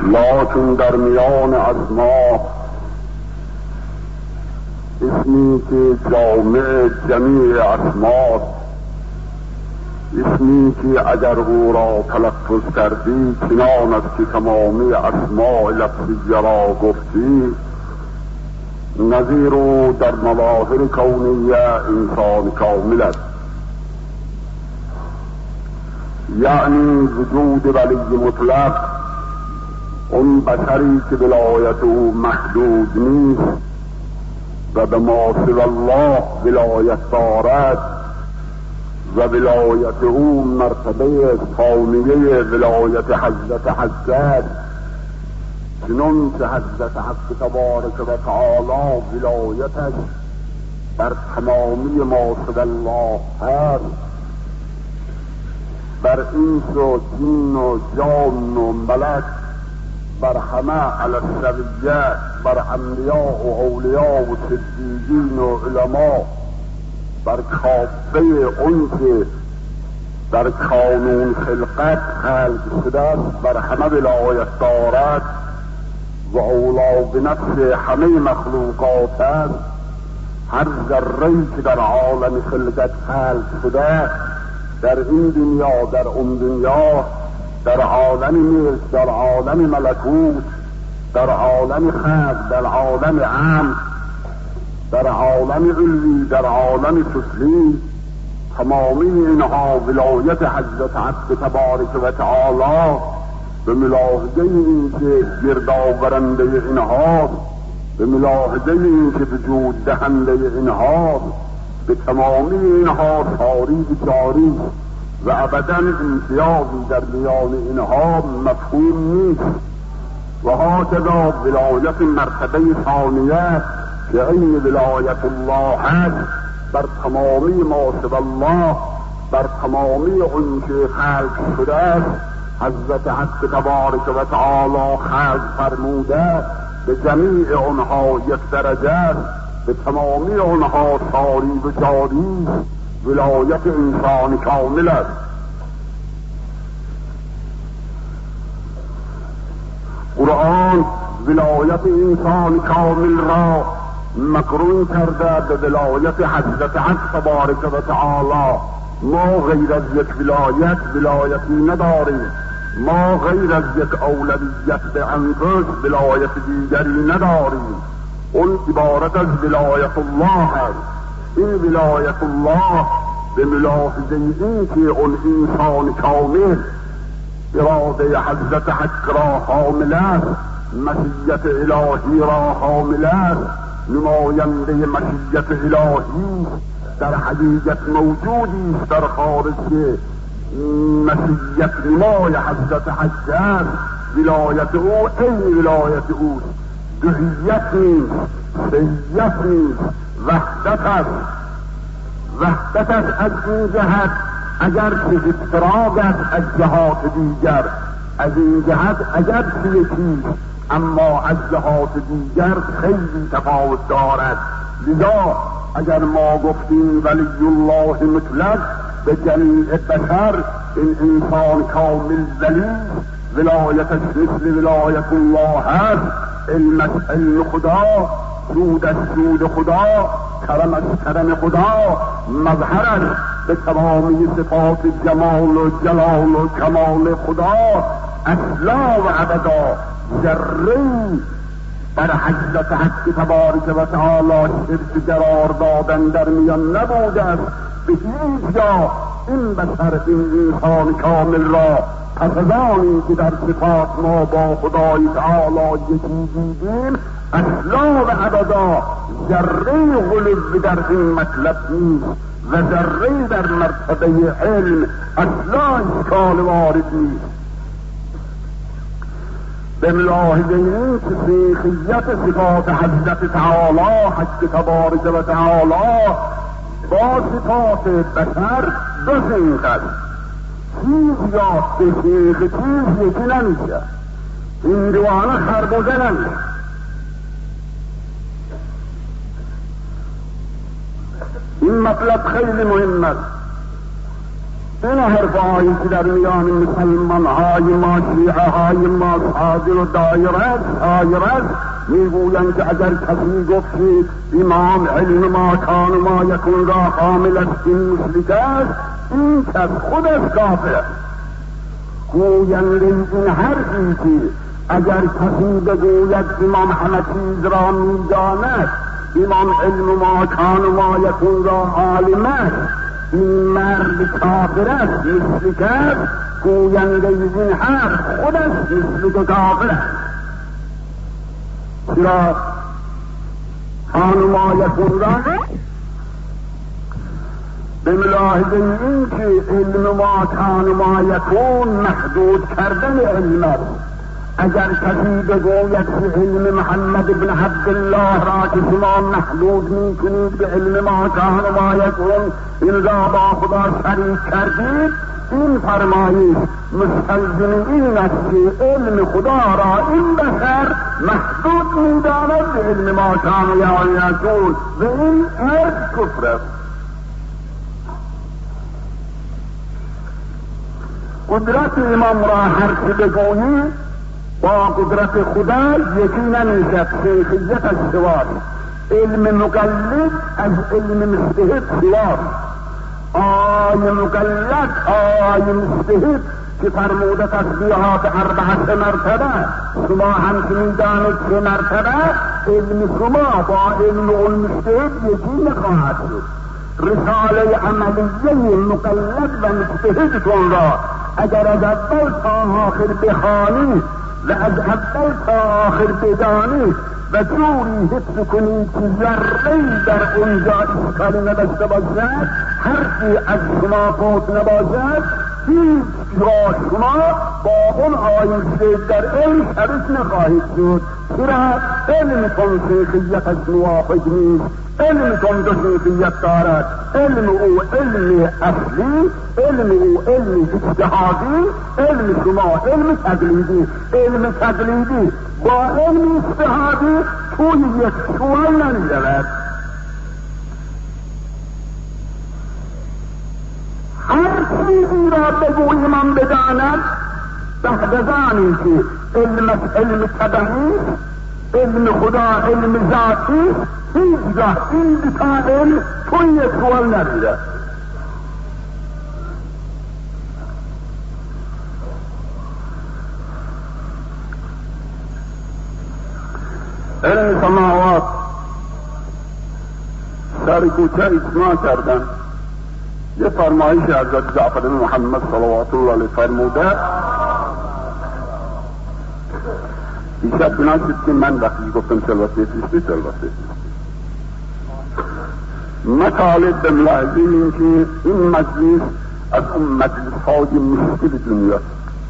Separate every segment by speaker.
Speaker 1: لکن در میان اسما اسمی که جامع جمیع اسماست، اسمی که اگر او را تلفظ کردی چنان است که تمامی اسماء لفظیه را گفتی. نظیر او در مظاهر کونیه انسان کامل است، یعنی وجود ولی مطلق، اون بشری که ولایت او محدود نیست و به ما سوی الله ولایت دارد و ولایت او مرتبه ثانیه ولایت حضرت حق، چنان که حضرت حق تبارک و تعالی ولایتش بر تمامی ما سوی الله هست، بر انس و جن و جان و ملک، بر همه علی السویه، بر انبیاء و اولیاء و صدیقین و علما، بر کافه اون که در قانون خلقت خلق شده است، بر همه ولایت دارد و اولا به نفس همه مخلوقات است. هر ذره‌ای که در عالم خلقت خلق شده، در این دنیا، در اون دنیا، در عالم ملک، در عالم ملکوت، در عالم خلق، در عالم عام، در عالم علوی، در عالم سفلی، تمامی اینها ولایت حضرت حق تبارک و تعالی به ملاحظه این که گردآورنده اینهاست، به ملاحظه این که وجود دهنده اینهاست، به تمامی اینها ساری جاری و ابدا امتیازی در میان اینها مفهوم نیست. و هکذا ولایت مرتبه ثانیه که این ولایت الله هست، بر تمامی ما سوی الله، بر تمامی اون که خلق شده است، حضرت حق تبارک و تعالی خلق فرموده، به جمیع اونها یک درجه است، به تمامی اونها ساری و جاری، ولایت انسان کامل است. قرآن ولایت انسان کامل را مقرون کرده به ولایت حضرت حق تبارک و تعالی. ما غیر از یک ولایتی نداریم، ما غیر از یک اولویت به انفس ولایت دیگری نداریم. اون عبارت از ولایت الله هست. این ولایت الله به ملاحظه این که اون انسان کامل اراده حضرت حق را حامل است، مشیت الهی را حامل است، نماینده مشیت الهی در حقیقت موجودی است در خارج مشیت نمای حضرت حق است. ولایت او این ولایت اوست، دهیت نیست، سیت نیست، وحدت است. وحدت است از این جهت اگر که افتراق است از جهات دیگر، از این جهت اگر که یکی، اما از جهات دیگر خیلی تفاوت دارد. لذا اگر ما گفتیم ولی الله مطلق به جمیع بشر، این انسان کامل ذلیل ولایتش مثل ولایت الله هست، علم خدا، سودش سود خدا، کرمش کرم خدا، مظهرش به تمامی صفات جمال و جلال و کمال خدا، اصلا و ابدا ذره‌ای بر حضرت حق تبارک و تعالی شرک قرار دادن در میان نبوده است. به هیچ جا این بشر، این انسان کامل را پس از آنی که در صفات ما با خدای تعالی یکی دیدیم، اصلا و ابدا ذره غلو در این مطلب نیست و ذره در مرتبه علم اصلا اشکال وارد نیست. به ملاحظه این که سیخیت صفات حضرت تعالی حق تبارک و تعالی با صفات بشر دو سیخ است. چیز یا به سیخ چیز یکی نمیشه، این دوانه خربوزه نمیشه. این مطلب خیلی مهم است. این حرفهایی که در میان مسلمان های ما، شیعه های ما صادر و دایر است، میگویند که اگر کسی گفت که امام علم ما کان ما یکون را حامل است، این مشرک است، این کس خود است کافر است. گویند این حرفی که اگر کسی بگوید امام همه چیز را میداند، امام علم ما کان ما یکون را عالم است، این مرد کافر است، مشرک است. گوینده این حرف خود است مشرک و کافر است. چرا کان ما یکون را به ملاحظه این که علم ما کان ما یکون محدود کردن علم است. اگر کسی بگوید که علم محمد بن عبدالله را که شما محدود میکنید به علم ما کان ما یکون، این را با خدا شریک کردید، این فرمایش مستلزم این است که علم خدا را این بشر محدود میداند به علم ما کان یکون و این از کفر است. قدرت امام را هر چه بگویی با قدرت خدا یکی نمیشد. شیخیت از سواست، علم مقلد از علم مجتهد سواست. آی مقلد آی مجتهد که فرموده تسبیحات 4 مرتبه، شما هم میدانید 3 مرتبه، علم شما با علم المجتهد یکی نخواهد شد. رساله عملیه مقلد و مجتهدتون را اگر از اول تا آخر بخوانید و از اول تا آخر بدانید و جوری حفظ کنید که ذره‌ای در اونجا اشکالی نداشته باشد، حرفی از شما فوت نباشد، هیچ جا شما با اون آیه در علم شریک نخواهید شد. چرا؟ علمتون شیخیت از موافق نیست، علمتون دو شیخیت دارد. علم او علم اصلی، علم او علم اجتهادی، علم شما علم تقلیدی. علم تقلیدی با علم اجتهادی توی یک سوال نمی‌رود. هر چیزی را بگوی من بداند بعد از آنی که علم طبعی، علم خدا، علم ذاتی، هیچگاه این دوتا علم توی یک سوال نمی‌رود. علم سماوات سر کوچه اجماع کردن. یه فرمایش حضرت جعفر بن محمد صلوات الله علیه فرموده، دیشب بناشد که من وقتی گفتم سلوات مطالب به ملاحظه این که این مجلس از اون مجلس های مشکل دنیاست.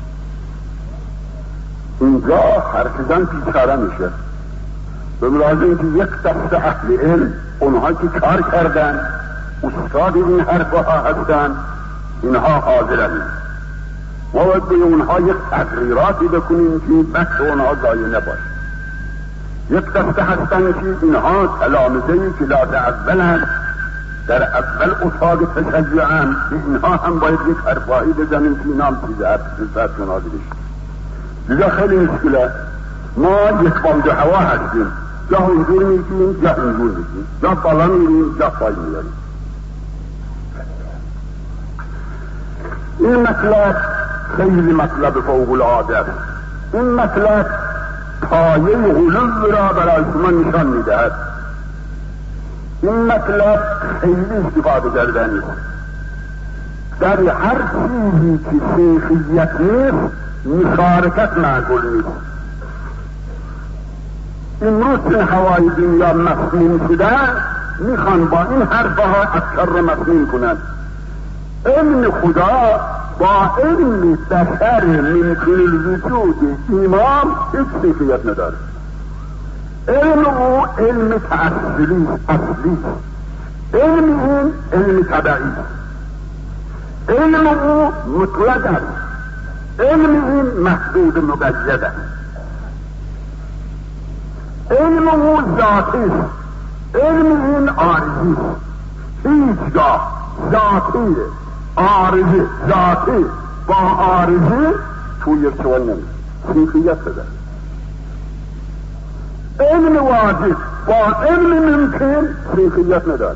Speaker 1: اینجا حرفیدن بیچاره میشه. به ملاحظه این که یک دسته اهل علم، اونها که کار کردن، استاد این حرفها هستن، اینها حاضرند. ما باید به اونها یک تقریراتی بکنیم که بحث اونها ضایع نباشه. یک دسته هستن که اینها تلامذه‌ای که لات اولند، در اول اتاق تشیعند، به اینها هم باید یک حرفایی بزنیم که اینا هم چیز حرفت نادرش. لذا خیلی مشکله. ما یک بند هوا هستیم، جا اینجور میگیم، جا اینجور میگیم، جا بالا میریم، جا پای میاریم. این مطلب خیلی مطلب فوق العاده است. این مطلب پایه غلو را برای شما نشان میدهد. این مطلب خیلی استفاده کردنی است. در هر چیزی که شیخیت نیست مشارکت معقول نیست. امروز این هوای دنیا مسموم شده، میخوان با این حرفها اکثر را مسموم کنند. علم خدا با علم بشر ممکن الوجود امام هیچ شیخیت نداره. علم او علم تأصیلی اصلی، علم این علم طبعی، علم او مطلق است، علم این محدود مقید است. علم او ذاتی است، علم این عارضی است. هیچگاه ذاتیه، عارضی ذاتی با عارضی توی ارتباط نمیشه، سیخیت بده. علم واجب با علم ممکن سیخیت ندارد.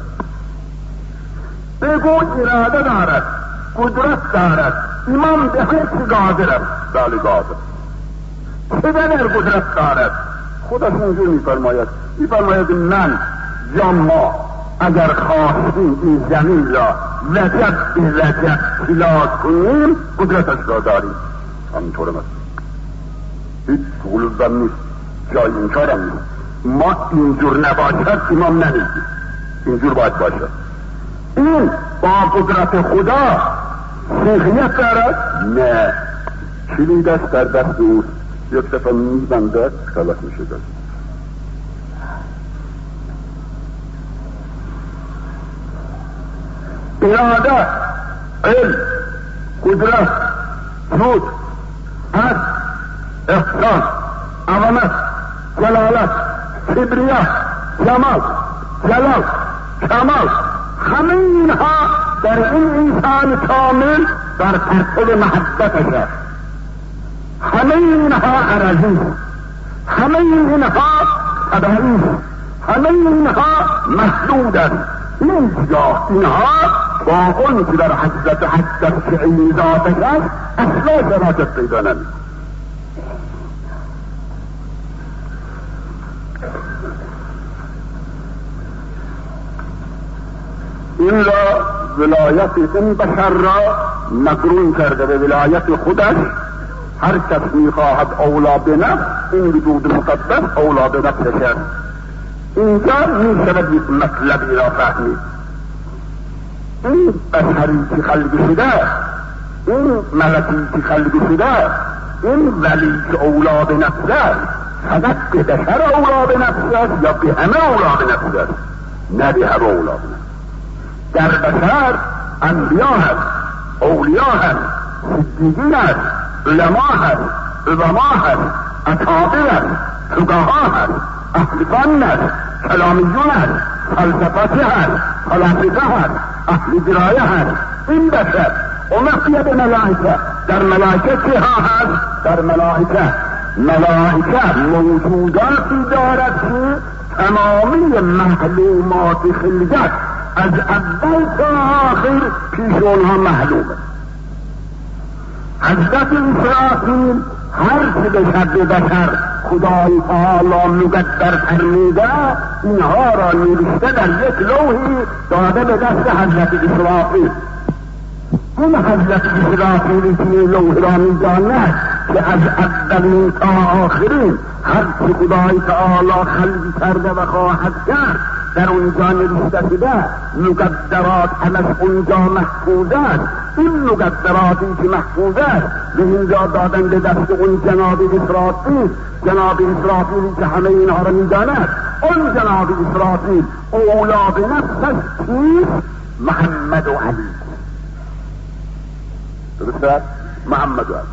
Speaker 1: بگو اراده دارد، قدرت دارد، امام به هر چی قادر است. بله قادر. چقدر قدرت دارد؟ خودش اینجور میفرماید من یا ما اگر خواستیم این زمین را لجب به لجب طلا کنیم قدرتش را داریم. همینطور است، هیچ غلوزم نیست، جای انکارم نیست. ما اینجور نباشد امام نمیگیم، اینجور باید باشد. این با قدرت خدا سیخیت دارد؟ نه، کلیدش در دست اوست. یک دفعه میبندد خلاص میشه دست. اراده، علم، قدرت، جود، عدل، احسان، عظمت، جلالت، کبریا، جمال، جلال، کمال، همه اینها در این انسان کامل در پرتو محبتش است. همه اینها عرضی، همه اینها طبعی، همه اینها محدود است. اینجا اینها با اون که در حضرت شعیل ذاتش است اصلا شراکت پیدا نمید. این را ولایت این بشر را مقرون کرده به ولایت خودش. هر کس میخواهد اولا به نفس، این وجود مقدس اولا به نفسش است. اینجا میشود یک مطلبی را فهمید. این بشری که خلق شده، این ملکی که خلق شده، این ولی که اولا به نفس است، فقط به بشر اولا به نفس است یا به همه اولا به نفس است؟ نه، به همه اولا به نفس. در بشر انبیا هست، اولیا هست، صدیقین هست، علما هست، عظما هست، اکابر هست، فقها هست، اهل فن هست، کلامیون هست، فلسفه هست، فلاسفه هست، اهل درایه هست. این بشر اونقیه به ملائکه. در ملائکه چه ها هست؟ در ملائکه موجوداتی دارد که تمامی معلومات خلقت از اول تا آخر پیش اونها معلومه. حضرت اسرافیل هر چه به بشر خدای تعالی مقدر فرموده اینها را نوشته در یک لوحی داده به دست حضرت اسرافیل. این حضرت اسرافیلی که این لوح را می‌داند که از اولین تا آخرین هر چه خدای تعالی خلق کرده و خواهد کرد در اونجا نوشته شده، مقدرات همش اونجا محفوظ است. این مقدراتی که محفوظ است به اینجا دادن به دست اون جناب اسرافیل که همه اینها را می‌داند. اون جناب اسرافیل اولا به نفسش کیست؟ محمد و علی. درسته؟ محمد و علی.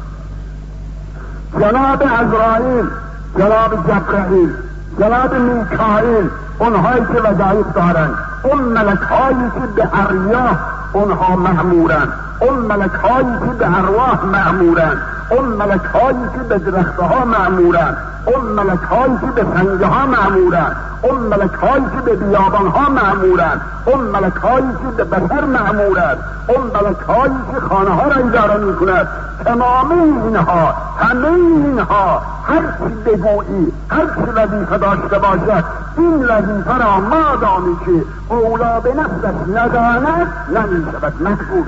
Speaker 1: جناب عزرائیل، جناب جبرائیل، جناب میکائیل، اونهایی که وظایف دارند، اون ملکهایی که به ارواح اونها مأمورند، اون ملکهایی که به ارواح مأمورند، اون ملکهایی که به درختها مأمورند، اون ملکهایی که به سنگها مأمورند، اون ملکهایی که به بیابانها مأمورند، اون ملکهایی که به بشر مأمورند، اون ملکهایی که خانه ها را اداره میکنند. تمام اینها، همه اینها، هر چی بگویی، هر چی وظیفه داشته باشد، این وظیفه را مادامی که اولا به نفسش نداند نمیشود مجبور.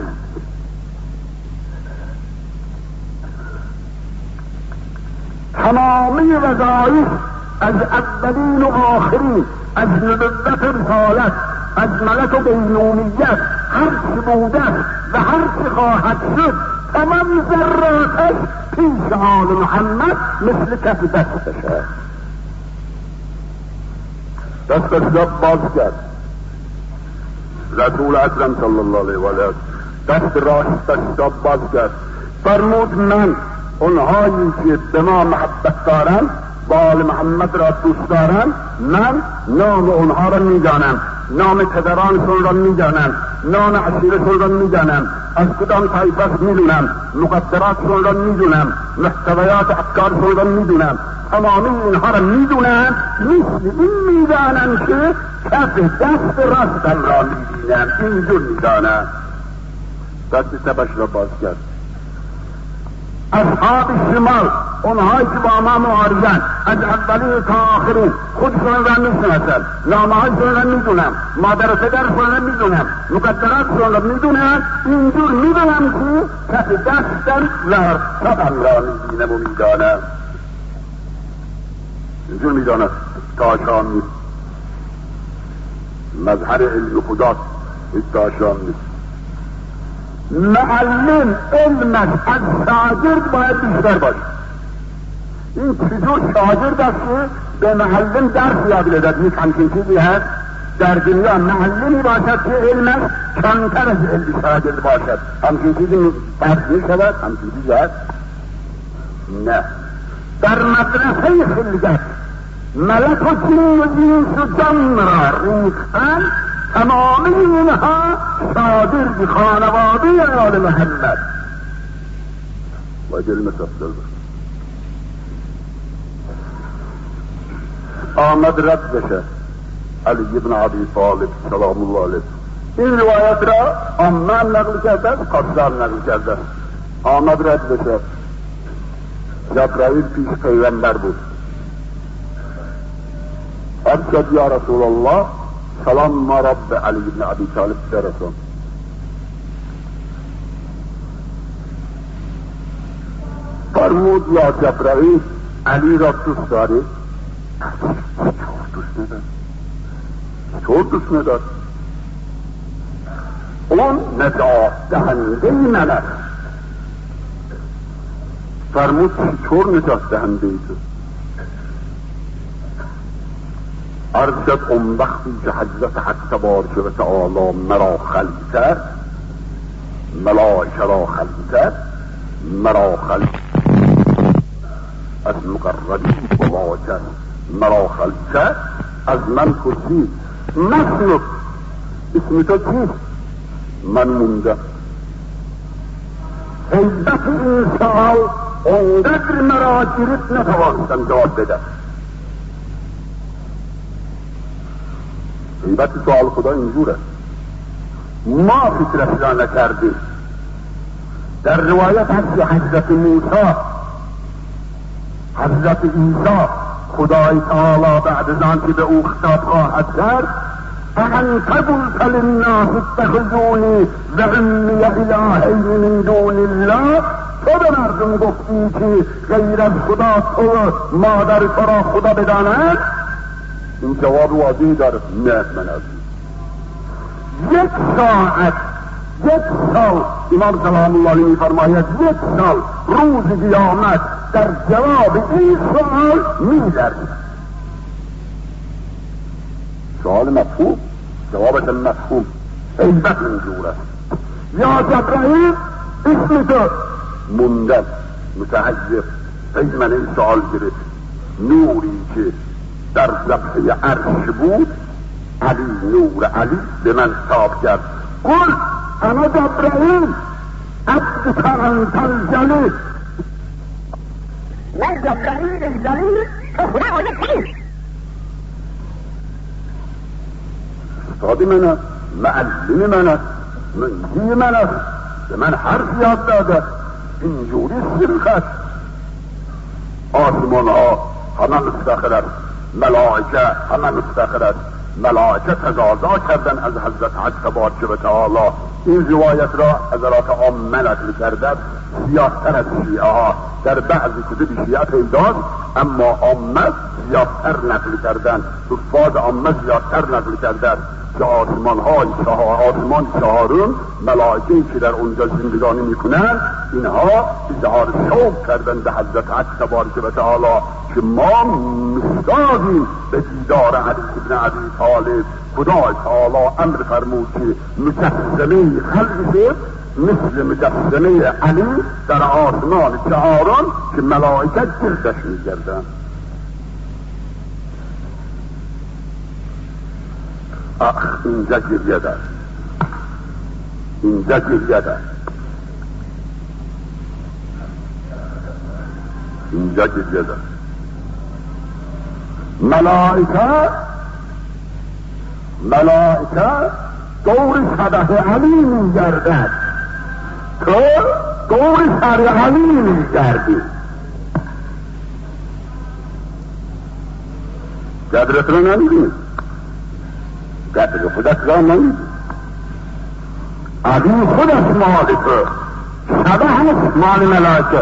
Speaker 1: تمامی وظایف از اولین و آخرین، از نبوت رسالت، از ملک و بینومیت، هر چی بوده و هر چی خواهد شد، تمام ذراتش پیش آل محمد مثل کف دستش است. دستش را باز کرد رسول اکرم صلی الله علیه و آله، دست راستش را باز کرد، فرمود من اونهایی که به ما محبت دارن، با آل محمد را دوست دارن، من نام اونها را میدانم، نام پدرانشون را میدانم، نام عشیرتون را میدانم، از کدام طایفه میدونم، مقدراتشون را میدونم، محتویات افکارشون را میدونم، تمامی اینها را میدونم، مثل این میدانم که کف دست راستم را میبینم، اینجور میدانم. دست چپش را باز کرد. اصحاب شمال، اونهایی که با ما معارضن، از اولی تا آخرین خودشون را میشناسن، نامهایشون را میدونم، مادر و پدرشون را میدونم، مقدراتشون را میدونم، اینجور میدونم که کف دستم و چپم را میبینم و میدانم. اینجور میدانم تا شام نیست. مظهر علم خدا تا شام نیست. معلم علمش از شاگرد باید بیشتر باشه. این چطور شاگرد است که به معلم درس یاد بدهد؟ یک همچین چیزی هست در دنیا، معلمی باشد که علمش کمتر از علم شاگرد باشد. همچین چیزی فرض میشود؟ همچین چیزی هست؟ نه. در مدرسه خلقت ملک و جن و انس و جن را ریختن، تمامی اینها شاگرد خانواده آل محمد باید علم تفضل باشد. آمد رد بشه علی بن ابی طالب سلام الله علیه. این روایت را عمان نقل کرده، قصار نقل کرده. آمد رد بشه. جبرائیل پیش پیغمبر بود. ارشد یا رسول الله سلام ما رب علی بن ابی طالب برسون. فرمود یا جبرائیل علی را دوست داری؟ چطور دوست ندار؟ اون نجات دهنده من است. فرمود چطور نجات دهنده ای تو؟ ارشد اون وقتی که حضرت حق تبارک و تعالی مرا خلق کرد، ملائکه را خلق کرد، مرا خلق از مقربین ملائکه مرا خلق کرد، از من پرسید مسلک اسم تو چیست؟ من مونده. حیبت این سوال اونقدر مرا گرفت نتوانستم جواب بدم. حیبت سوال خدا اینجوره، ما فکرش را نکردیم. در روایت هست که حضرت موسی، حضرت عیسی، خدای تعالی بعد از آن که به او خطاب خواهد کرد، فانت قلت للناس اتخذونی و امی الهین من دون الله، تو به مردم گفتی که غیر از خدا تو مادر تو را خدا بدانند. این جواب واضحی دارد، نه من از یک ساعت، یک سال، امام سلام الله علیه میفرماید یک سال روز قیامت در جواب این سوال می‌لرزد. سوال مفهوم، جوابت مفهوم، حیبت اینجور است. یا جبرائیل اسم تو موندن، متعجب، من این سوال گرفت. نوری که در ذبح عرش بود، علی، نور علی به من خطاب کرد. قل انا جبرائیل عبدك انت الجلیل. من جبرائیل الجلیل تو خدا آیت استاد من، معلم من، منجی من، به من حرف یاد داده. اینجوری سرخت. آسمان ها همه مفتخر است، ملائکه همه مفتخر است. ملائکه تقاضا کردن از حضرت حق تبارک و تعالی. این روایت را حضرات عامه نقل کردند، زیادتر از شیعه ها در بعضی کتب شیعه پیداست، اما عامه زیادتر نقل کردند، حفاظ عامه زیادتر نقل کردند که آسمان چهارم، ملائکه‌ای که در اونجا زندگانی میکنند، اینها اظهار شوق کردند به حضرت حق تبارک و تعالی که ما مشتاقیم به دیدار علی بن ابی طالب. خدای تعالی امر فرمود که مجسمه خلق شد مثل مجسمه علی در آسمان چهارم که ملائکه گردش میگردند. اینجا گریه دارد. اینجا گریه است، اینجا گریه است. ملائکه دور صدح علی میگردد، تو دور سر علی میگردی. قدرت رو نمیدونی، قدر خودت را نمیدونی. علی خودت مال تو، صدح هست مال ملائکه.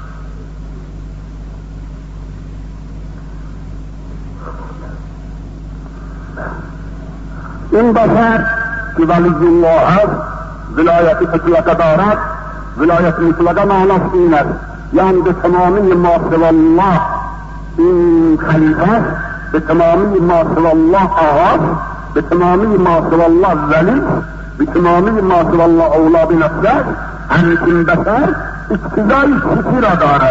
Speaker 1: این بشر که ولی الله هست، ولایت مطلقه دارد. ولایت مطلقه معناست این است، یعنی به تمامی ما سوی الله این خلیفه، به تمامی ما سوی الله آغاز، به تمامی ما سوی الله ولی، به تمامی ما سوی الله اولا بنفسه. همچین بشر اقتضای چیزی را دارد،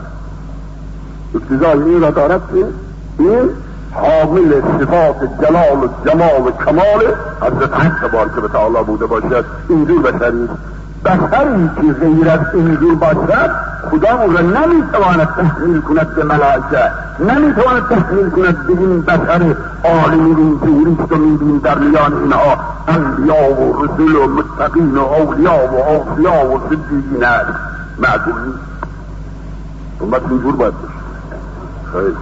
Speaker 1: اقتضای این را دارد که این حامل صفات جلال و جمال و کمال حضرت حق تبارک و تعالی بوده باشد. اینجور بشری، بشری که غیر از اینجور باشد خدا او را نمیتواند تحمیل کند به ملائکه، نمیتواند تحمیل کند به این بشر عالمی اینجوریست و میبین در میان اینها انبیا و رسول و متقین و اولیا و اوصیا و صدیقین است. معقول نیست. امت اینجور باید باشه. خیلی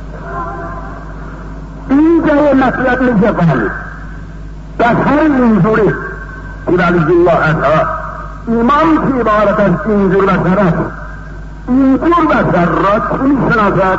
Speaker 1: اینجا مطلب میشه فهمید. بشر اینجوری که ولی الله هست، ایمان که عبارت از اینجور بشر است. اینجور بشر را چی میشناسد؟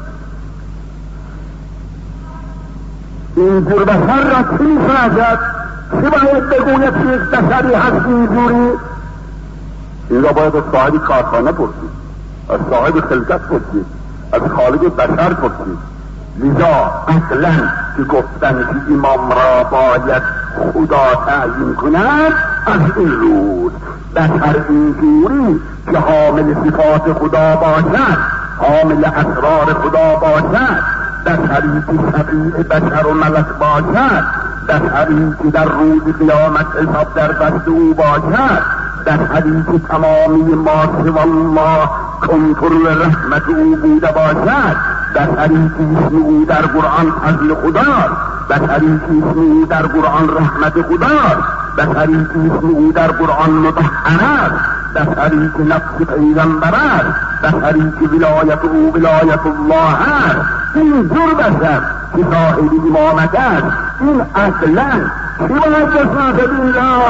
Speaker 1: اینجور بشر را چی میشناسد؟ چی باید بگوید که یک بشری هست اینجوری؟ این را باید از صاحب کارخانه پرسید، از صاحب خلقت پرسید، از خالق بشر پرسید. لذا اصلا که گفتن که امام را باید خدا تعیین کند از این روز بشر اینجوری که حامل صفات خدا باشد، حامل اسرار خدا باشد، بشری که شفیع بشر و ملک باشد، بشری که در روز قیامت حساب در دست او باشد، بشری که تمامی ما سوی الله کنترل رحمت او بوده باشد، بشری که اسم او در قرآن فضل خداست، بشری که اسم او در قرآن رحمت خداست، بشری که اسم او در قرآن مطهر است، بشری که نفس پیغمبر است، بشری که ولایت او ولایت الله است. این جور بشر که صاحب امامت است، این اصلا چی باید بشناسد؟ این را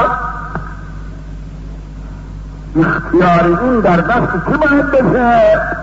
Speaker 1: اختیار این در دست چی باید بشه؟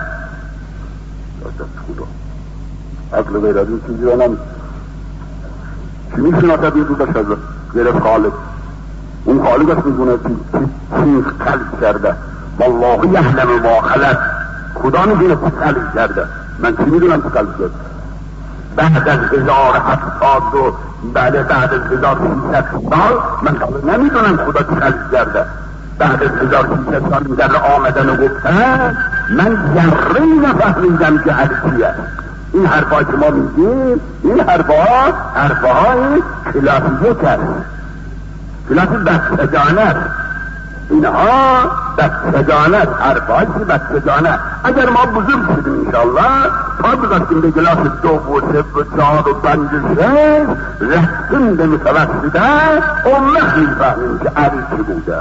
Speaker 1: عقل غیر از این چیزی را نمی چی میشناسد این دو بشر غیر از خالق؟ اون خالق است میدونه چی خلق کرده. والله یعلم ما خلق، خدا میدونه چی خلق کرده، من چی میدونم چی خلق کرده؟ بعد از 1070 و بعد از 1300 سال من نمیدونم خدا چی خلق کرده. بعد از 1300 سال در آمدن و گفتن من ذره نفهمیدم که هرچیه. این حرفا که ما میگیم، این حرفاهای خلافیت است، خلاف بچگانه است. اینها بچگانه است، حرفایی که بچگانه. اگر ما بزرگ شدیم انشاءالله تا بزرگیم به کلاس 2 و 3 و 4 و 5 و 6 رفتیم به متوسطه، اون وقت میفهمیم که علی چی بوده.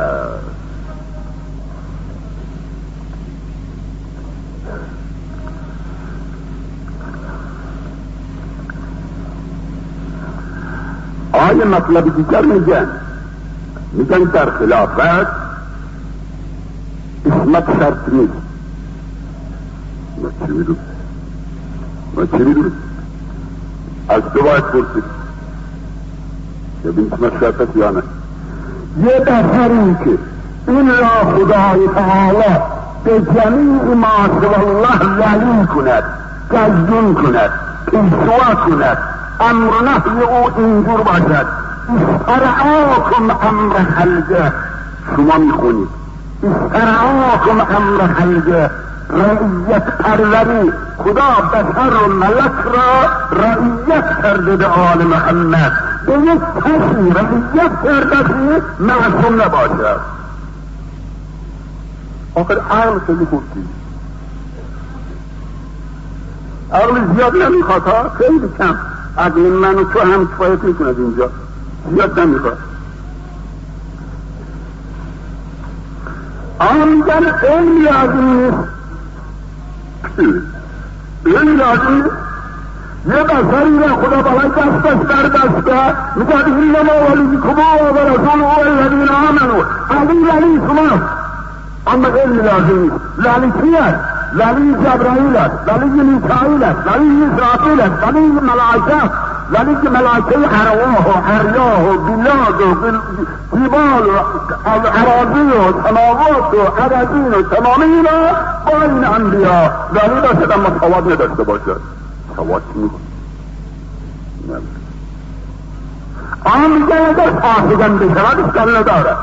Speaker 1: آیه مطلب دیگر میگن در خلافت اسمت شرط نیست. ما چی میدونم؟ از تو باید پرسید ببین اسمت شرط است یا نه. یه بشری که این را خدای تعالی به جمیع ما سوی الله ولی کند، تجدون کند، پیشوا کند، امر نهی او اینجور باشد. استرعاکم امر خلقه، شما میخونید استرعاکم امر خلقه، رعیت پروری. خدا بشر و ملک را رعیت کرده به آل محمد. به یک کسی رعیت کرده معصوم نباشد. آخر عقل خیلی خوبی، عقل زیاد نمیخواد ها، خیلی کم. عقل من و تو هم کفایت میکند اینجا، زیاد نمیخواد. میگن علم لازم نیست، علم لازم نیست. یه بسری را خدا بالای دستش در دسته میگه اینما ولیکم و رسوله الذین آمنوا. علی شما، اما علم لازم نیست. لالی کی است؟ لالی جبرائیل است، لالی میکائیل است، لالی اسرافیل است، لالی ملائکه، لالی ملائکه ارواح و ارواح و بلاد و جبال و اراضی و سماوات و اراضین و تمام اینا با این انبیا. لالی باشد اما سواد نداشته باشد. سواد چی میکنه؟ میگه اگر فاسقن بشود اشکال نداره.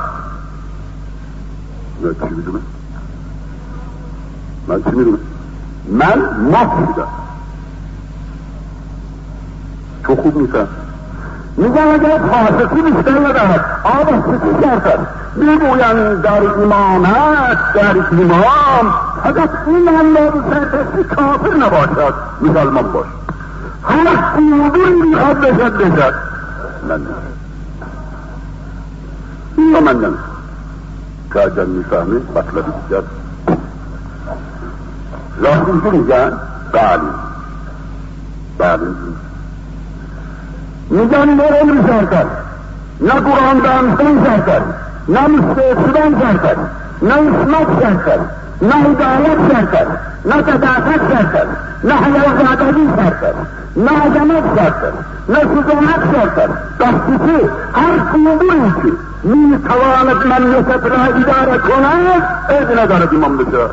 Speaker 1: من چی میدونم؟ من چی میدونم؟ من مفیدم. تو خوب میفهم. میگن اگر فاسقی بیشتر ندارد آبا چی کرد؟ میگویند در امامت، در امام فقط این اندازه سرپرستی کافر نباشد، مسلمان باش. هر کودوری میخواد بشد. من این من نمیدونم که اگر میفهمی مطلبی دیگر لازم که میگن بله میگن نه علم شرکت، نه قرآن دانستن شرکت، نه مستشدن شرکت، نه اسمت شرکت، نه هدایت شرکت، نه تدافت شرکت، نه حیازادگی شرکت، نه عظمت شرکت، نه شجاعت شرکت. دستی که هر کودوری که میتواند مملکت را اداره کند عیب ندارد امام بشه.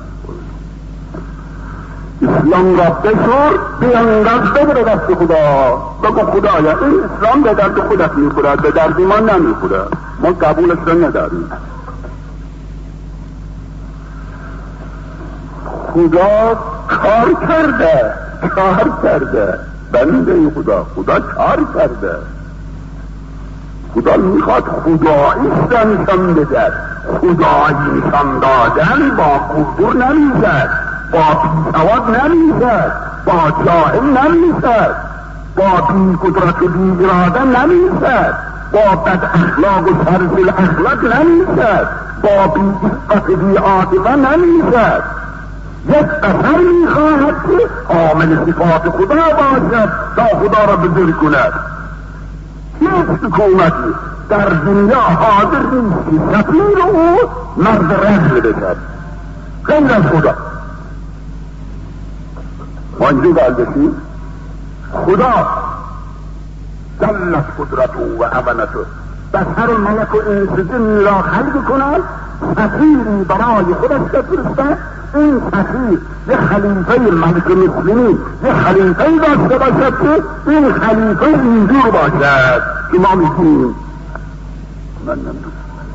Speaker 1: اسلام را بشور بیانگاز ببره دست خدا. بگو خدایا این اسلام به درد خودت میخورد، به درد ما نمیخورد، ما قبولش را نداریم. خدا کار کرده بنده خدا کار کرده. خدا میخواد خداییش را نشان بده. خدایی نشان دادن با قدر نمیزد، با بیسواد نمیزد، با جاهل نمیزد، با بی قدرت و بی اراده نمیزد، با بد اخلاق و طرز الاخلاق نمیزد، با بی عفت و بی عاطفه نمیزد. یک بشر میخواهد که حامل صفات خدا باشد تا خدا را بزرگ کند. هیچ حکومتی در دنیا حاضر نیست که سفیر او مرد رجل بشد غیر از خدا. ما اینجا بردشیم خدا جلت قدرته و عظمته بشر ملک و انس جن را خلق کند، سفیری برای خودش بفرستد. این سفیر یک خلیفه ملک مسلمین، یک خلیفه داشته باشد که این خلیفه اینجور باشد که ما میگیم. من نمیدونم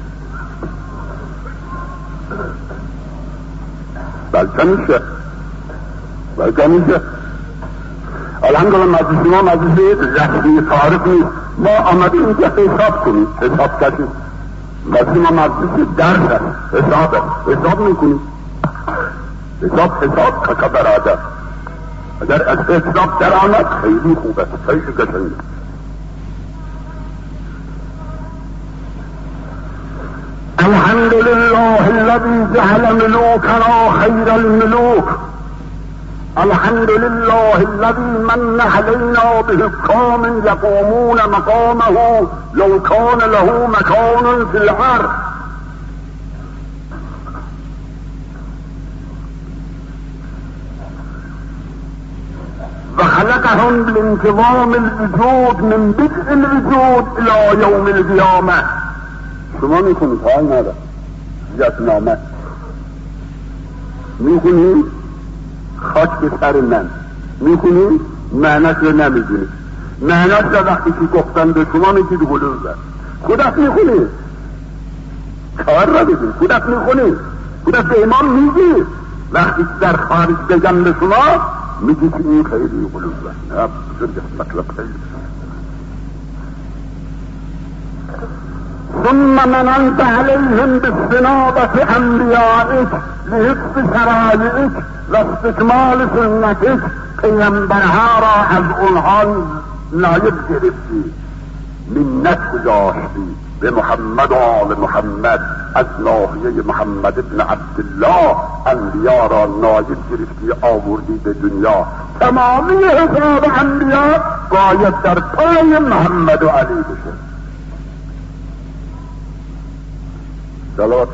Speaker 1: بلکه میشه الحمدلله مجلس ما مجلس رسمی تاریخ نیست. ما آمدیم اینجا حساب کنیم، حساب کشیم. مجلس ما مجلس درس است، حساب میکنیم. حساب که برادر اگر از حساب در آمد خیلی خوب است، خیلی قشنگ. الحمد لله الذي جعل ملوكنا خير الملوك. الحمد لله الذي من علينا بحكام يقومون مقامه لو كان له مكان في الارض. وخلقهم بالانتظام الوجود من بدء الوجود الى يوم القيامه. شما میکنید حال نداره یادنامه میکنید خاک به سر من میکنید معنیش رو نمیدونید. معنیش رو وقتی که گفتن به شما میگید غلوزه. خودت میخونید کار را بدید، خودت میخونید، خودت به امام میگید وقتی در خارج بگم به شما میگی که این خیلی قلوبه. نه بزرگ مطلب خیلی. ثم مننت عليهم بالصنابة انبیائک لحفظ شرایعک و استکمال سنتک. پیغمبرها را از اونها نایب گرفتی، منت گذاشتی به محمد و آل محمد. از ناحیه محمد ابن عبدالله انبیا را نایب گرفتی آوردی به دنیا. تمامی حساب انبیا باید در پای محمد و علی بشه. صلوات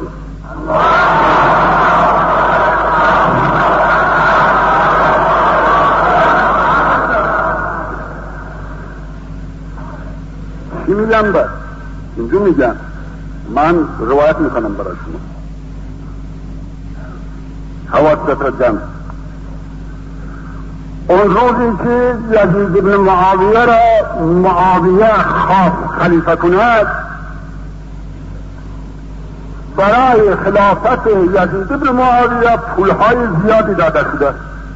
Speaker 1: چی میگم بر؟ اینجا میگم من روایت میکنم برای شما. حوادثت را جمع. اون روزی که یزید ابن معاویه را معاویه خواست خلیفه کند، برای خلافت یزید ابن معاویه پولهای زیادی داده شده.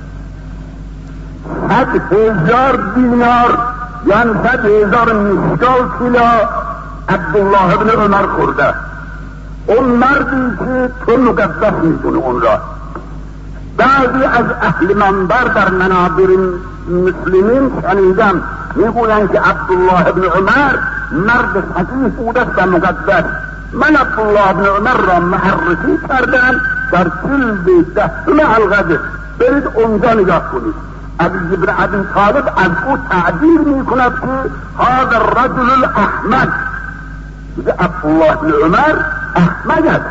Speaker 1: 100,000 دینار یعنی 100,000 مسکال طلا عبدالله ابن عمر خورده. اون مردی که تو مقدس میدونه اون را. بعضی از اهل منبر در منابر مسلمین شنیدم میگویند که عبدالله ابن عمر مرد فقیه بوده و مقدس. من عبدالله ابن عمر را معرفی کردم در جلد 10 الغدر، برید اونجا نگاه کنید. علی بن ابی طالب از او تعبیر میکند که هذا الرجل الاحمد. عبدالله ابن عمر احمد است،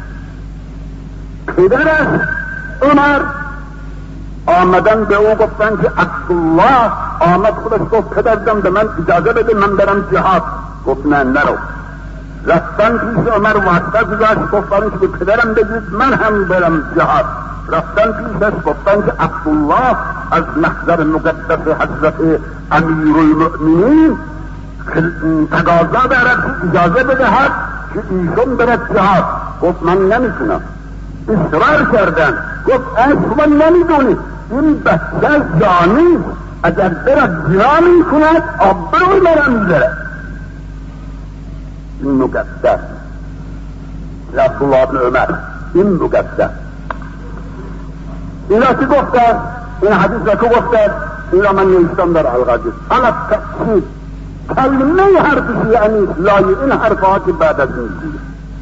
Speaker 1: پدر است عمر. آمدن به او گفتن که عبدالله آمد خودش گفت پدرم به من اجازه بده من برم جهاد. گفت نه نرو. رفتن پیش عمر واسطه گذاشت، گفتن که به پدرم بگید من هم برم جهاد. رفتن پیشش گفتن که عبدالله از محضر مقدس حضرت امیرالمؤمنین تقاضا دارد که اجازه بدهد که ایشون برد جهاد. گفت من نمیتونم. اصرار کردن. گفت شما نمیدونید این بچه جانی اگر برد جهاد میکند آبروی مرا میبرد. این مقدس عبدالله بن عمر، این مقدس. اینا که گفتن، این حدیث را که گفتن، اینا من نوشتم در الغدر. حالا تفسیر کلمه حرفی یعنی لای این حرفها که بعد از این میگوید.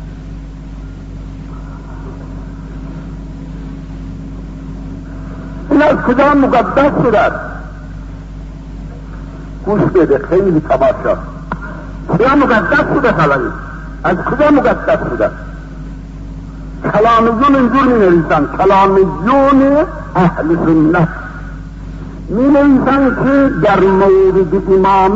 Speaker 1: این از کجا مقدس شده؟ گوش بده خیلی تماشا. کجا مقدس شده کلامی؟ از کجا مقدس شده؟ کلامیون اینجور می نویسن، کلامیون اهل سنت می نویسن که در مورد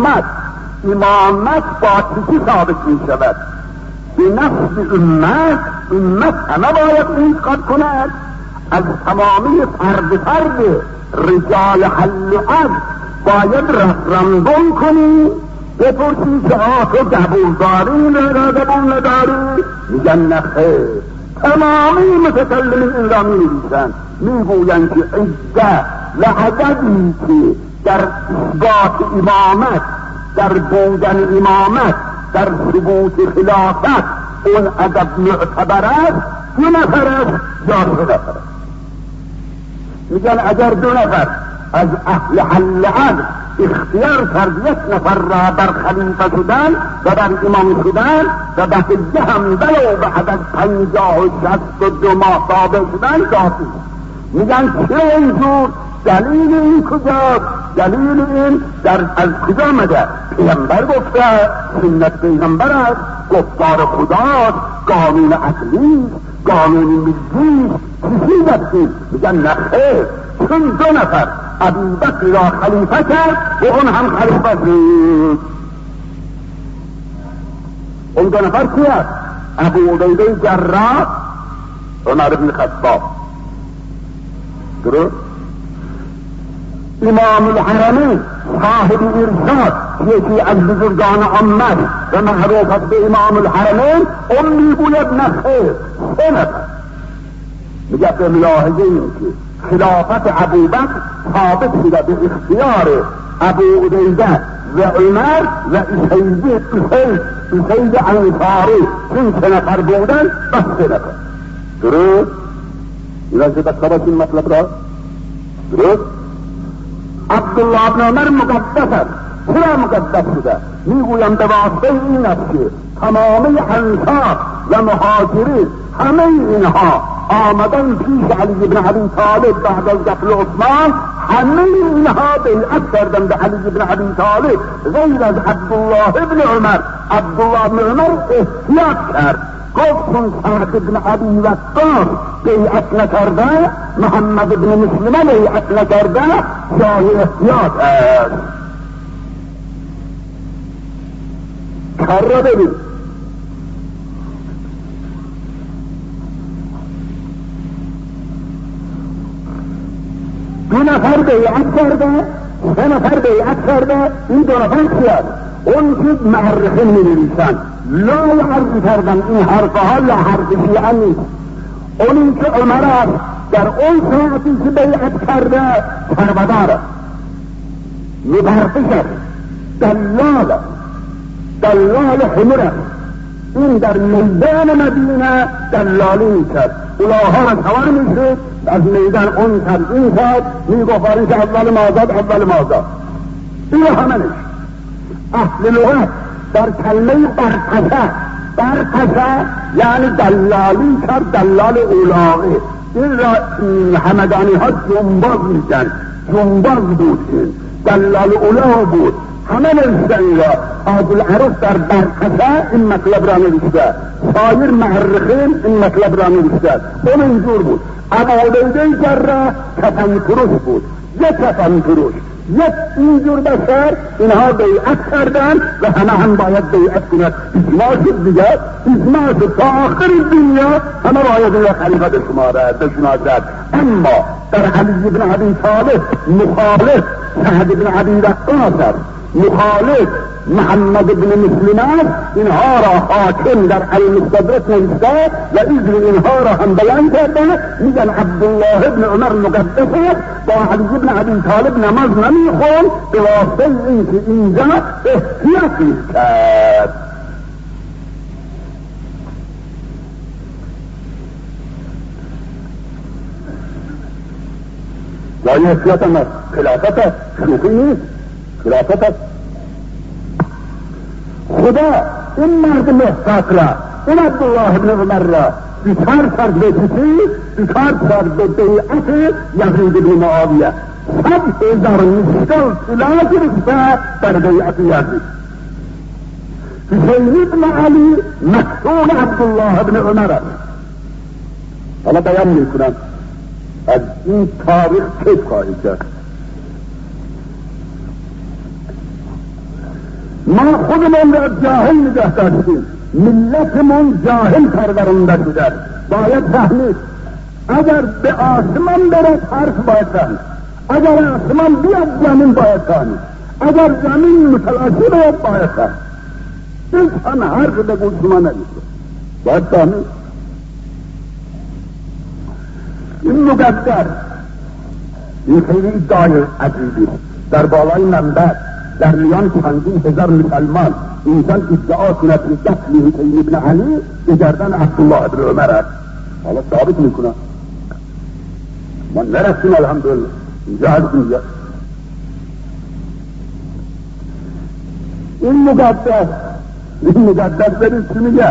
Speaker 1: امامت با چیزی ثابت می شود؟ به نفس امت همه باید اعتقاد کند. از تمامی فرد رجال حل و عقد باید رفرنگم کنی، بپرسی که تو قبول داری یا قبول نداری؟ میگن نخیر. تمامی متکلمین این را می نویسن، میگویند که عده لعددی که در اثبات امامت، در بودن امامت، در ثبوت خلافت اون عدد معتبر است، 2 نفر است یا 3 نفر است. میگن اگر 2 نفر از اهل حل عقد اختیار کرد 1 نفر را بر خلیفه شدن و بر امام شدن و به حجه هم ولو بعد از 50 و 62 ماه ثابت شدن کافی. میگن چه اینجور؟ دلیل این کجاست؟ دلیل این از کجا آمده؟ پیغمبر گفته، سنت پیغمبر است، گفتار خداست، قانون عقلی، قانون ملی، چیزی دستید. میگن نخیر، چون 2 نفر ابوبکر را خلیفه کرد و اون هم خلیفه بود. اون 2 نفر کی است؟ ابو عبیده جراح، عمر بن خطاب. درست؟ امام الحرمین صاحب ارشاد یکی از بزرگان امت و معروف است به امام الحرمین، اون میگوید نخیر 3 نفر. میگه به ملاحظه این که خلافت ابوبکر ثابت شده به اختیار ابو عبیده و عمر و اسید انصاری، چون 3 نفر بودن بس 3 نفر. درست؟ اینا چه بسته این مطلب را؟ درست؟ عبدالله بن عمر مقدس است. چرا مقدس شده؟ میگویم به واسطه این است که تمام انصار و مهاجرین همه اینها آمدن پیش علی بن ابی طالب بعد از قتل عثمان، همه اینها بیعت کردن به علی بن ابی طالب غیر از عبدالله بن عمر. عبدالله بن عمر احتیاط کرد، گفت چون سعد بن ابی وقاص بیعت نکرده، محمد بن مسلمه بیعت نکرده، جای احتیاط است. کار را ببین، 2 نفر بیعت کرده، 3 نفر بیعت کرده. این 2 نفر چیست؟ اون که معرخه می نویسن لا عرض کردن این حرفها لا حرف شیعه نیست. اونی که عمر است در اون ساعتی که بیعت کرده سربدار مبرقش است، دلال حمر است. این در میدان مدینه دلالی میکرد، اولاها را سوار میشد از میدان اون کرد این کرد، میگفاری که اول مازاد. این همانش اهل لغت در کلمه برقصه یعنی دلالی کرد، دلال اولاغه. این را همدانی ها جنباز میگن، جنباز بود، این دلال اولاغ بود. همه نوشتن را حاج العرف در برقصه این مطلب را نوشته، سایر معرخین این مطلب را نوشته. اون اینجور بود. ابو عبیده جراح کفن فروش بود، یک کفن فروش، یک اینجور بشر. اینها بیعت کردن و همه هم باید بیعت کنند. اجماع شد دیگر، اجماع شد تا آخر دنیا همه باید این خلیفه بشناسد. اما در علی بن ابی طالب مخالف سعد بن ابی وقاص است، مخالف محمد بن مسلم است. اینها را حاکم در المستدرک نوشته و اذن اینها را هم بیان کرده. میگن عبدالله بن عمر مقدسه با علی بن ابی طالب نماز نمیخون به واسطه اینکه اینجا احتیاط میکرد. جای احتیاط هم است، خلافت است، شوخی نیست، خلافت است. خدا این مرد محتاط را، این عبدالله بن عمر را بیکار کرد به کسی، بیکار کرد به بیعت یزید بن معاویه. 100,000 مشکل طلا گرفته در بیعت یزید. حسین بن علی مقتول عبدالله بن عمر است. حالا بیان میکنم از این تاریخ چه خواهی کرد. ما خودمون را جاهل نگه داشتیم، ملتمون جاهل پرورانده شده. باید فهمید اگر به آسمان برد حرف باید فهمید، اگر آسمان بیاد زمین باید فهمید، اگر زمین متلاشی باید فهمید. این هم حرف بگو شما نگید، باید فهمید. این مقدر این خیلی ادعای عجیبی در بالای منبر در میان چندین هزار مسلمان انسان ادعا کند که قتل حسین ابن علی به گردن عبدالله بن عمر است. حالا ثابت میکنم ما نرسیم الحمدلله اینجا هستیم. این مقدس برید چی میگه؟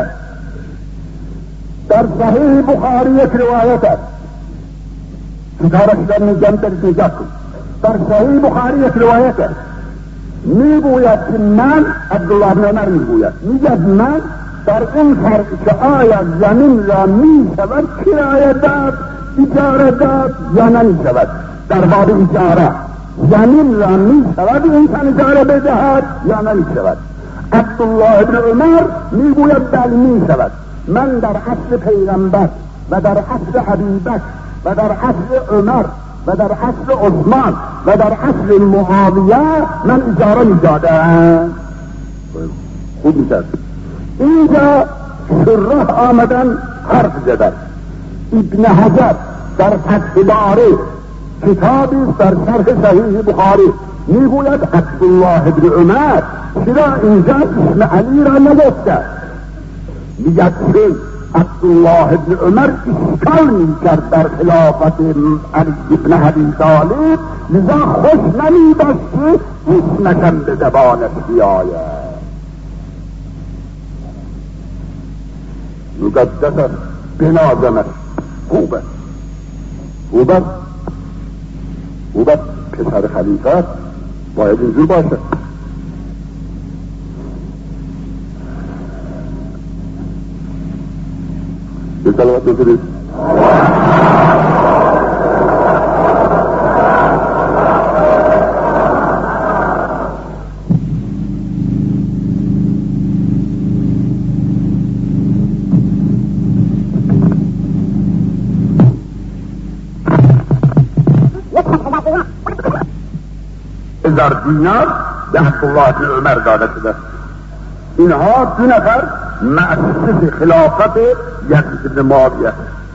Speaker 1: در صحیح بخاری یک روایت است، کتارش در میگم برید نگاه کن. در صحیح بخاری یک روایت است، میگوید که من عبدالله بن عمر میگوید من در این فرق که آیا زمین را میشود کرایه داد، اجاره داد یا نمیشود. در باب اجاره زمین را میشود انسان اجاره بدهد یا نمیشود. عبدالله بن عمر میگوید بل میشود. من در عصر پیغمبر و در عصر ابوبکر و در عصر عمر و در عصر عثمان و در عصر معاویه من اجاره میدادم. خوب میشد. اینجا شرح آمدن حرف زدن. ابن حجر در فتح باری کتابی در شرح صحیح بخاری میگوید عبدالله بن عمر چرا اینجا اسم علی را نگفته؟ میگه چون عبدالله بن عمر اشکال میکرد در خلافت علی بن ابی طالب، لذا خوش نمیداشت که اسمشم به زبانش بیاید. مقدس بنازمش خوبه پسر خلیفه باید اینجور باشه. به صلوات بگیرید. در دینار به عبدالله بن عمر داده شده. اینها 2 نفر مؤسس خلافت یزید بن معاویه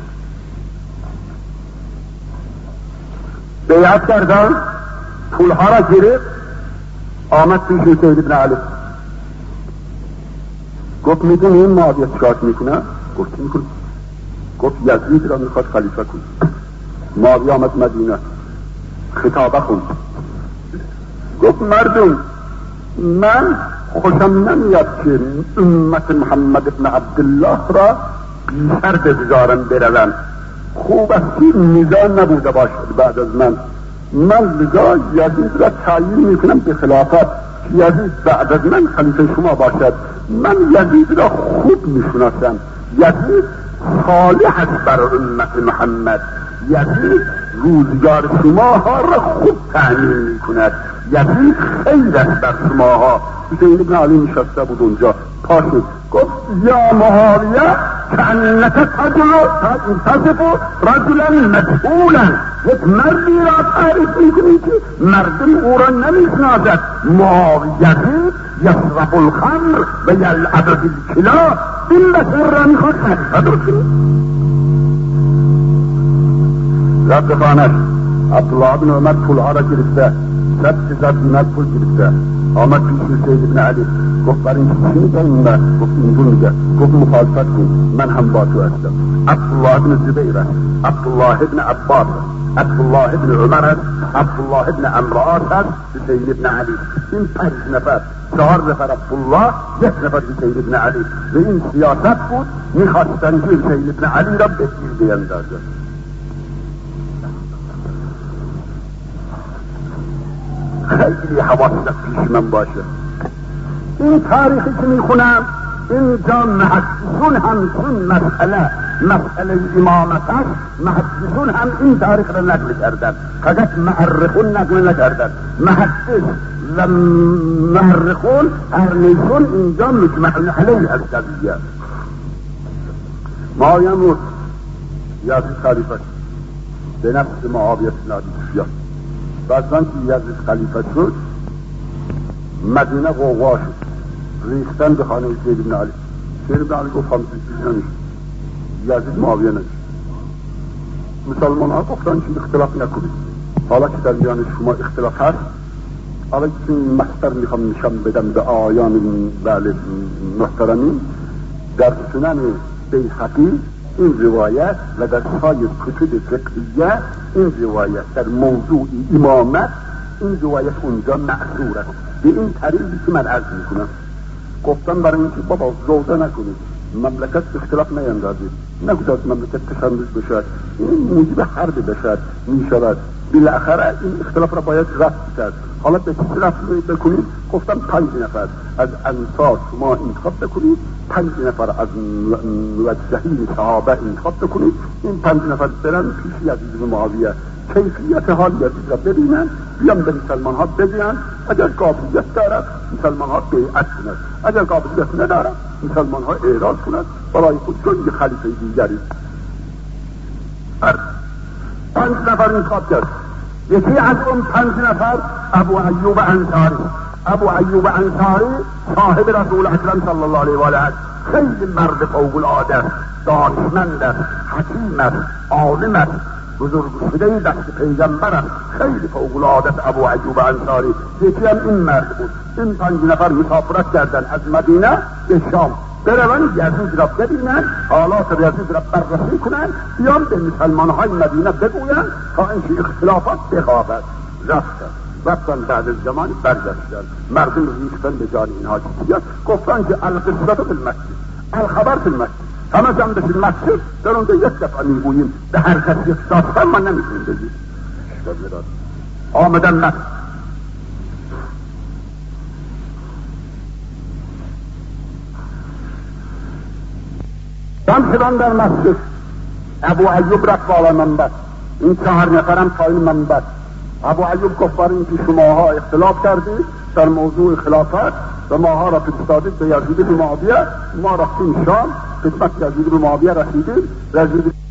Speaker 1: بیعت کردن، پولها را گرفت، آمد پیش سید بن علی گفت میدونی این معاویه چیکار میکنه؟ گفت چی میکنه؟ گفت یزید را میخواد خلیفه کنه. معاویه آمد مدینه، خطابه خوند، گفت مردم من خوشم نمیاد که امت محمد ابن عبدالله را بیشتر بگذارم بروم. خوب است که میزان نبوده باشد بعد از من لذا یزید را تعیین میکنم به خلافت که یزید بعد از من خلیفه شما باشد. من یزید را خوب میشناسم، یزید صالح است بر امت محمد، یزید روزگار شماها را خوب تأمین میکند، یزید خیر است بر شماها. حسین ابن علی نشسته بود اونجا، پاشد گفت یا معاویه کأنک تصف رجلا مجهولا، یک مردی را تعریف میکنی که مردم او را نمیشناسد. معاویه یشرب الخمر و یلعب بالکلاب، این بشر را میخواد خلیفه درست. رد خانش عبدالله بن عمر پولها را گرفته، 100 دینار پول گرفته، آمد پیش سید بن علی گفت برای این چی میگن؟ گفت اینجور میگه، گفت مخالفت کن، من هم با تو هستم. عبدالله بن زبیر، عبدالله بن عباس، عبدالله بن عمر، عبدالله بن عمرو هست، سید بن علی. این 5 نفر، 4 نفر عبدالله، 1 نفر سید بن علی. و این سیاست بود، میخواستن که سید بن علی را به تیر بیندازن. خیلی حواست پیش من باشه. این تاریخی که میخونم اینجا محدثون هم چون مسئله امامت است، محدثون هم این تاریخ را نقل کردن، فقط معرخون نقل نکردن. محدث و معرخون هر نیشون اینجا مجمع علیه القضیه. معاویه مرد، یزید خلیفه به نفس معاویه بن ابی سفیان. بعد که یزید خلیفه شد، مدینه غوغا شد، ریختن به خانه سید بن علی. سید بن علی گفت همچین چیزی نمیشه، یزید معاویه نمیشه. مسلمان ها گفتن که اختلاف نکنید، حالا که در میان شما اختلاف هست، حالا که این مستر میخوام نشان بدم به آیان بله محترمین، در سنن بیهقی این روایت و در سایر کتب فقهیه این روایت در موضوع امامت این روایت اونجا معصور است. به این طریقی که من عرض میکنم، گفتم برای اینکه بابا زوده نکنید، مملکت اختلاف نیندازید، نگذارید مملکت تشنج بشد، این موجب حرب بشد میشود. بالاخره این اختلاف را باید رفع کرد. حالا به اختلاف بکنید، گفتم 5 نفر از انصار شما انتخاب بکنید، 5 نفر از موجهین صحابه انتخاب بکنید، این 5 نفر برن پیش یزید بن معاویه، کیفیت حال یزید را ببینن، بیان به مسلمان ها بگن، اگر قابلیت دارد مسلمان ها بیعت کنند، اگر قابلیت ندارد مسلمان ها اعراض کنند، برای خود جنگ خلیفه دیگری. 5 نفر انتخاب کرد. یکی از اون 5 نفر ابو ایوب انصاری. ابو ایوب انصاری صاحب رسول اکرم صلی الله علیه و آله، خیلی مرد فوق‌العاده است، دانشمند است، حکیم است، عالم است، بزرگ شده دست پیغمبر است، خیلی فوق‌العاده است ابو ایوب انصاری. یکی هم این مرد بود. این 5 نفر مسافرت کردن از مدینه به شام، بروند یزید را ببینن، حالات یزید را بررسی کنن، بیان به مسلمانهای مدینه بگوین تا اینکه اختلافات بخوابد. رفتن بعد از زمانی برگشتن، مردم ریختن به جان اینها چیزیات، گفتن که القصه فی المسجد، الخبر فی المسجد، همه جمع بشین مسجد، در اونجا یک دفعه میگوییم، به هر کسی یک داستان ما نمیتونیم بگیم. آمدن مسجد، جمع شدن در مسجد. ابو ایوب رفت بالا منبر، این 4 نفرم پایین منبر. ابو ایوب گفت برای اینکه شماها اختلاف کردید در موضوع خلافت و ماها را فرستادید به یزید بن معاویه، ما رفتیم شام، خدمت یزید بن معاویه رسیدیم، یزید